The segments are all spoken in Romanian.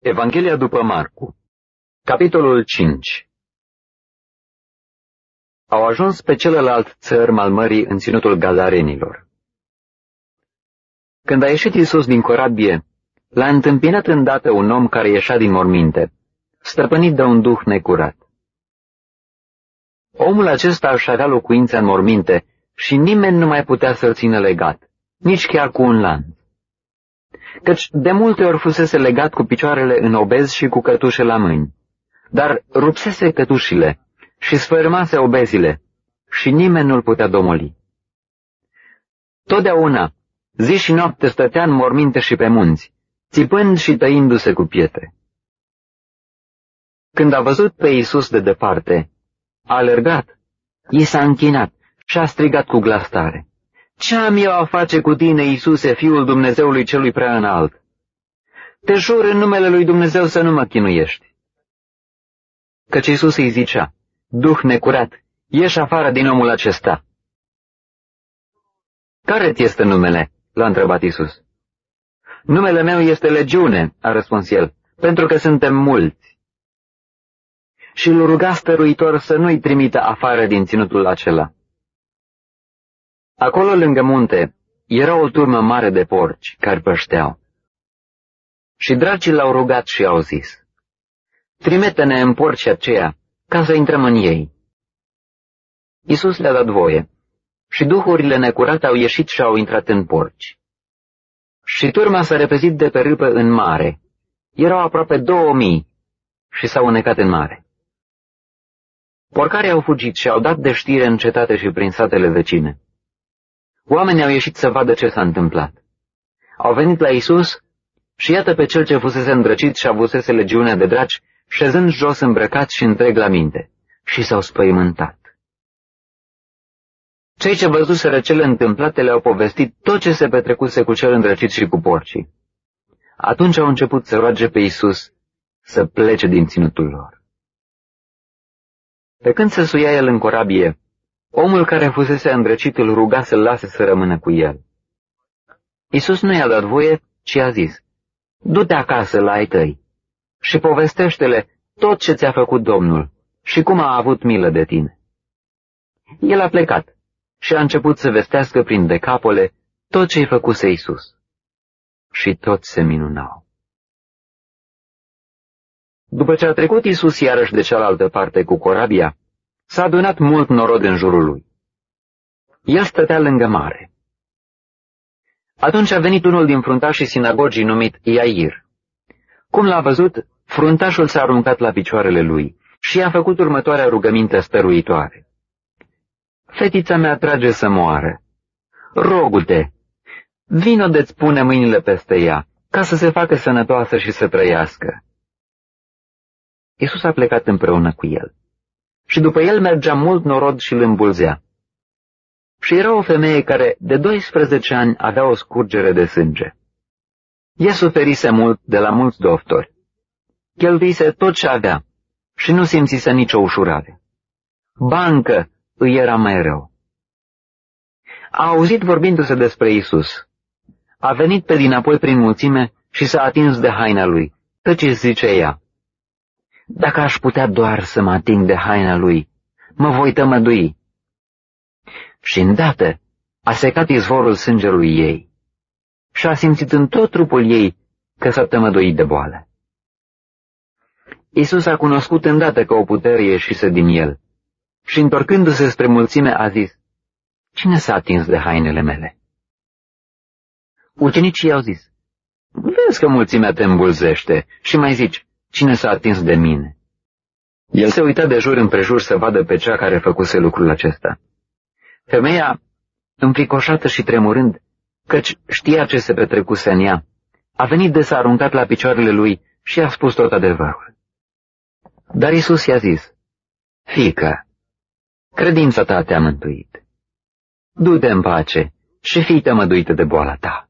Evanghelia după Marcu, capitolul 5. Au ajuns pe celălalt țărm al mării în ținutul Gadarenilor. Când a ieșit Iisus din corabie, l-a întâmpinat îndată un om care ieșea din morminte, stăpânit de un duh necurat. Omul acesta își avea locuința în morminte și nimeni nu mai putea să-l țină legat, nici chiar cu un lanț. Căci de multe ori fusese legat cu picioarele în obezi și cu cătușe la mâini, dar rupsese cătușile și sfărâmase obezile și nimeni nu-l putea domoli. Totdeauna, zi și noapte stătea în morminte și pe munți, țipând și tăindu-se cu pietre. Când a văzut pe Iisus de departe, a alergat, i s-a închinat și a strigat cu glas tare: „Ce am eu a face cu tine, Iisuse, Fiul Dumnezeului celui prea înalt? Te jur în numele lui Dumnezeu să nu mă chinuiești.” Căci Iisus îi zicea: „Duh necurat, ieși afară din omul acesta.” „Care-ți este numele?” l-a întrebat Iisus. „Numele meu este Legiune,” a răspuns el, „pentru că suntem mulți.” Și îl ruga stăruitor să nu-i trimită afară din ținutul acela. Acolo, lângă munte, era o turmă mare de porci care pășteau. Și dracii l-au rugat și au zis: „Trimite-ne în porcii aceia, ca să intrăm în ei.” Iisus le-a dat voie și duhurile necurate au ieșit și au intrat în porci. Și turma s-a repezit de pe râpă în mare. Erau aproape 2000 și s-au înnecat în mare. Porcarii au fugit și au dat de știre în cetate și prin satele vecine. Oamenii au ieșit să vadă ce s-a întâmplat. Au venit la Iisus și iată pe cel ce fusese îndrăcit și avusese legiunea de draci, șezând jos îmbrăcat și întreg la minte, și s-au spăimântat. Cei ce văzuseră cele întâmplate le-au povestit tot ce se petrecuse cu cel îndrăcit și cu porcii. Atunci au început să roage pe Iisus să plece din ținutul lor. Pe când se suia el în corabie, omul care fusese îndrăcit îl ruga să-l lase să rămână cu el. Iisus nu i-a dat voie, ci a zis: „Du-te acasă la ai tăi și povestește-le tot ce ți-a făcut Domnul și cum a avut milă de tine.” El a plecat și a început să vestească prin Decapole tot ce-i făcuse Iisus. Și toți se minunau. După ce a trecut Iisus iarăși de cealaltă parte cu corabia, s-a adunat mult norod în jurul lui. El stătea lângă mare. Atunci a venit unul din fruntașii sinagogii numit Iair. Cum l-a văzut, fruntașul s-a aruncat la picioarele lui și i-a făcut următoarea rugăminte stăruitoare: „Fetița mea trage să moară. Rogu-te, vino de-ți pune mâinile peste ea, ca să se facă sănătoasă și să trăiască.” Iisus a plecat împreună cu el. Și după el mergea mult norod și îl îmbulzea. Și era o femeie care de 12 ani avea o scurgere de sânge. Ea suferise mult de la mulți doctori. Cheltuise tot ce avea și nu simțise nicio ușurare. Ba încă îi era mai rău. A auzit vorbindu-se despre Iisus. A venit pe dinapoi prin mulțime și s-a atins de haina lui, căci își zice ea: „Dacă aș putea doar să mă ating de haina lui, mă voi tămădui.” Și îndată a secat izvorul sângelui ei și a simțit în tot trupul ei că s-a tămăduit de boală. Iisus a cunoscut îndată că o putere ieșise din el și, întorcându-se spre mulțime, a zis: „Cine s-a atins de hainele mele?” Ucenicii i-au zis: „Vezi că mulțimea te îmbulzește și mai zici: cine s-a atins de mine?” El se uita de jur împrejur să vadă pe cea care făcuse lucrul acesta. Femeia, înfricoșată și tremurând, căci știa ce se petrecuse în ea, a venit de s-a aruncat la picioarele lui și a spus tot adevărul. Dar Iisus i-a zis: „Fiică, credința ta te-a mântuit. Du-te în pace și fii tămăduită de boala ta.”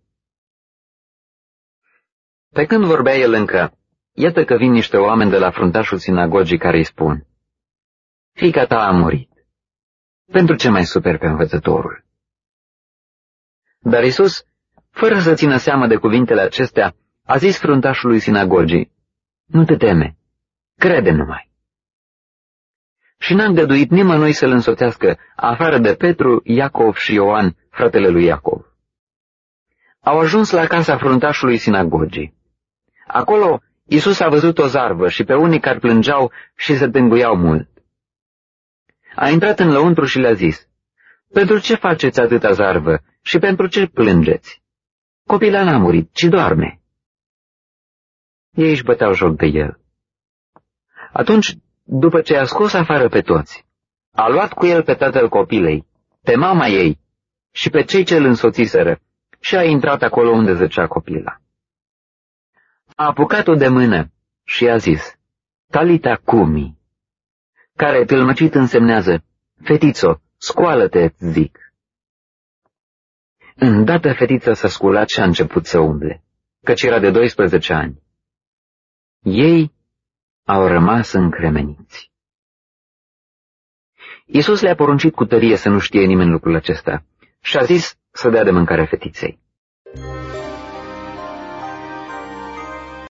Pe când vorbea el încă, iată că vin niște oameni de la fruntașul sinagogii care îi spun: „Fiica ta a murit. Pentru ce mai superi pe învățătorul?” Dar Iisus, fără să țină seamă de cuvintele acestea, a zis fruntașului sinagogii: Nu te teme, crede numai. Și n-a îngăduit nimănui să-l însoțească, afară de Petru, Iacov și Ioan, fratele lui Iacov. Au ajuns la casa fruntașului sinagogii. Acolo Iisus a văzut o zarvă și pe unii care plângeau și se tânguiau mult. A intrat în lăuntru și le-a zis: pentru ce faceți atâta zarvă și pentru ce plângeți? Copila n-a murit, ci doarme. Ei își băteau joc de el. Atunci, după ce a scos afară pe toți, a luat cu el pe tatăl copilei, pe mama ei și pe cei ce îl însoțiseră și a intrat acolo unde zăcea copila. A apucat-o de mână și a zis: Talita cumi, care tâlmăcit însemnează: fetițo, scoală-te, zic. Îndată fetița s-a sculat și a început să umble, căci era de 12 ani. Ei au rămas încremeniți. Iisus le-a poruncit cu tărie să nu știe nimeni lucrul acesta și a zis să dea de mâncare fetiței.